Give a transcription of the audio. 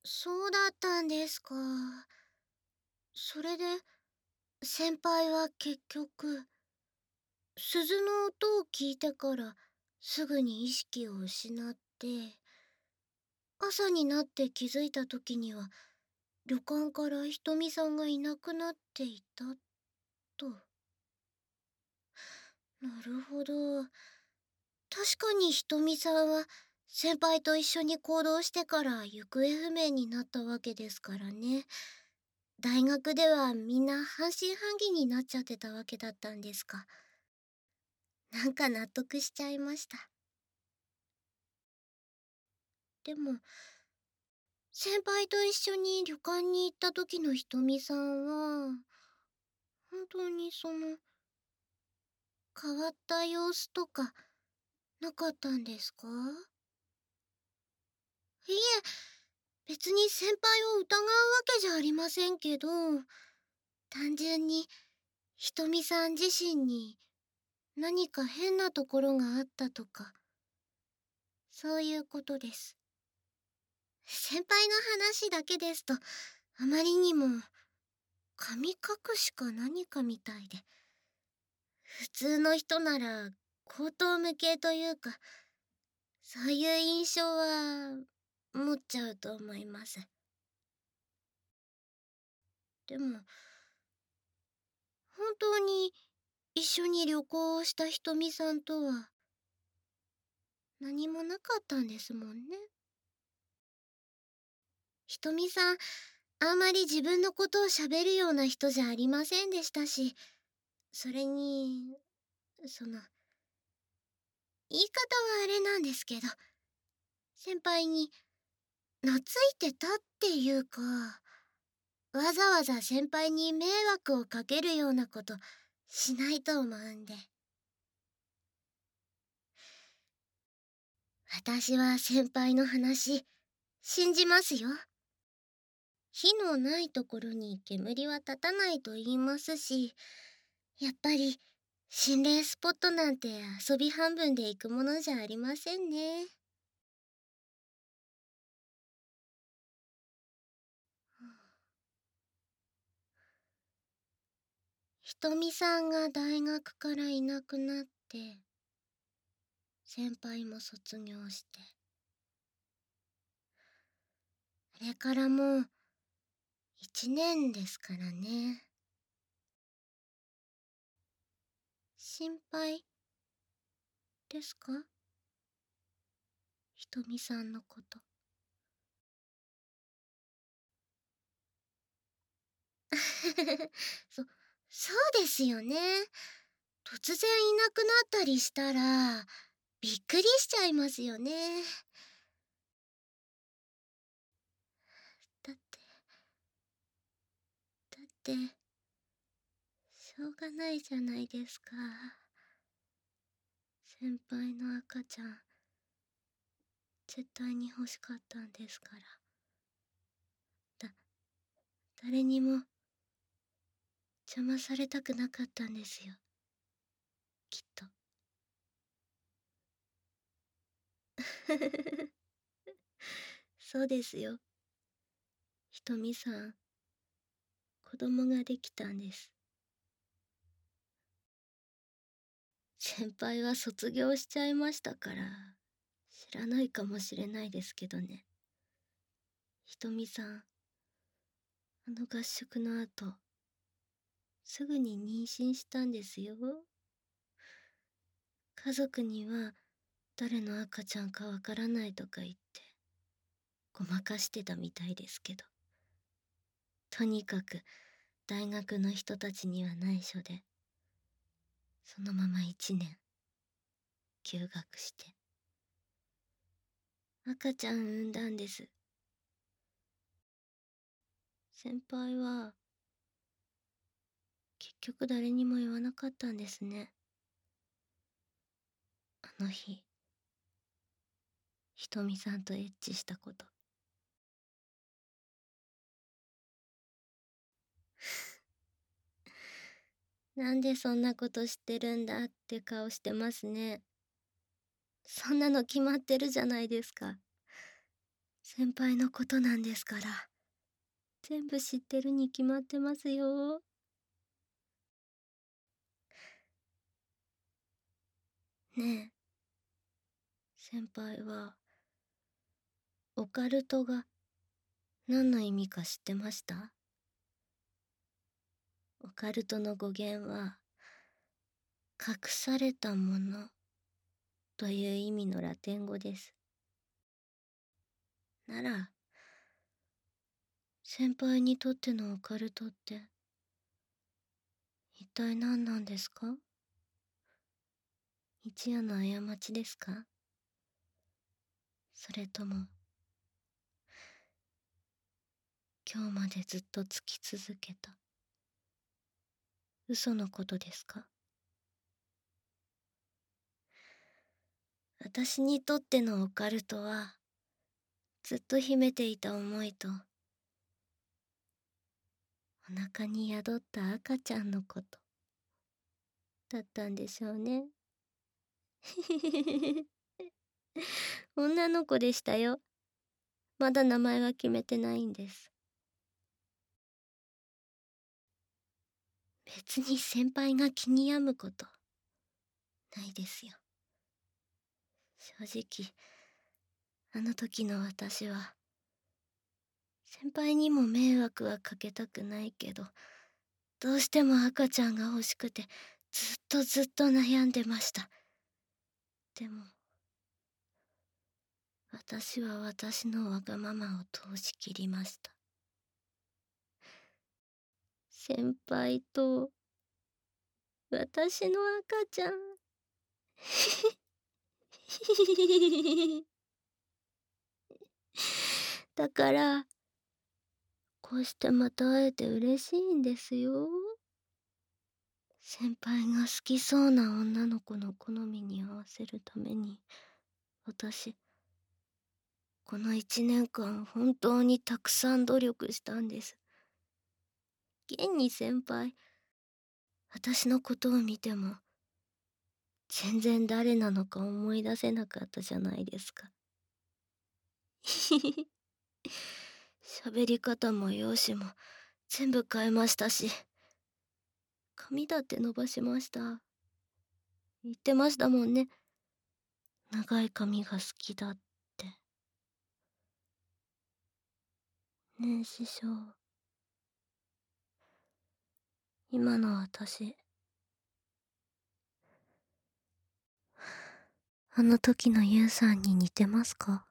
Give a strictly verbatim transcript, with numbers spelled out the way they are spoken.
そうだったんですか。それで、先輩は結局、鈴の音を聞いてからすぐに意識を失って、朝になって気づいた時には旅館からひとみさんがいなくなっていたと。なるほど。確かにひとみさんは先輩と一緒に行動してから行方不明になったわけですからね。大学ではみんな半信半疑になっちゃってたわけだったんですか。なんか納得しちゃいました。でも、先輩と一緒に旅館に行った時のひとみさんは、本当にその、変わった様子とか、なかったんですか？いえ、別に先輩を疑うわけじゃありませんけど、単純にひとみさん自身に何か変なところがあったとか、そういうことです。先輩の話だけですと、あまりにも神隠しか何かみたいで、普通の人なら口頭無形というか、そういう印象は持っちゃうと思います。でも、本当に一緒に旅行をしたひとみさんとは何もなかったんですもんね。ひとみさん、あんまり自分のことを喋るような人じゃありませんでしたし、それに、その、言い方はあれなんですけど、先輩に懐いてたっていうか、わざわざ先輩に迷惑をかけるようなことしないと思うんで。私は先輩の話、信じますよ。火のないところに煙は立たないと言いますし、やっぱり心霊スポットなんて遊び半分で行くものじゃありませんね。ひとみさんが大学からいなくなって、先輩も卒業して。あれからもう一年ですからね。心配ですか？ひとみさんのこと。そ、そうですよね。突然いなくなったりしたら、びっくりしちゃいますよね。だって、だって、しょうがないじゃないですか。先輩の赤ちゃん、絶対に欲しかったんですから。だ、誰にも邪魔されたくなかったんですよ。きっと。そうですよ。ひとみさん、子供ができたんです。先輩は卒業しちゃいましたから、知らないかもしれないですけどね。ひとみさん、あの合宿の後、すぐに妊娠したんですよ。家族には誰の赤ちゃんかわからないとか言って、ごまかしてたみたいですけど。とにかく、大学の人たちには内緒で、そのまま一年、休学して。赤ちゃん産んだんです。先輩は、結局誰にも言わなかったんですね。あの日、ひとみさんとエッチしたこと。なんでそんなこと知ってるんだって顔してますね。そんなの決まってるじゃないですか。 先輩のことなんですから、全部知ってるに決まってますよ。ねえ、先輩は、オカルトが何の意味か知ってました？オカルトの語源は、隠されたものという意味のラテン語です。なら、先輩にとってのオカルトって、一体何なんですか？一夜の過ちですか？それとも、今日までずっとつき続けた、嘘のことですか？私にとってのオカルトは、ずっと秘めていた思いと、お腹に宿った赤ちゃんのこと、だったんでしょうね。女の子でしたよ。まだ名前は決めてないんです。別に先輩が気に病むこと、ないですよ。正直、あの時の私は、先輩にも迷惑はかけたくないけど、どうしても赤ちゃんが欲しくて、ずっとずっと悩んでました。でも、私は私のわがままを通し切りました。先輩と、私の赤ちゃん。だから、こうしてまた会えて嬉しいんですよ。先輩が好きそうな女の子の好みに合わせるために、私、この一年間本当にたくさん努力したんです。現に先輩、私のことを見ても、全然誰なのか思い出せなかったじゃないですか。喋り方も容姿も全部変えましたし、髪だって伸ばしました。言ってましたもんね。長い髪が好きだって。ねえ師匠。今の私、あの時のユウさんに似てますか？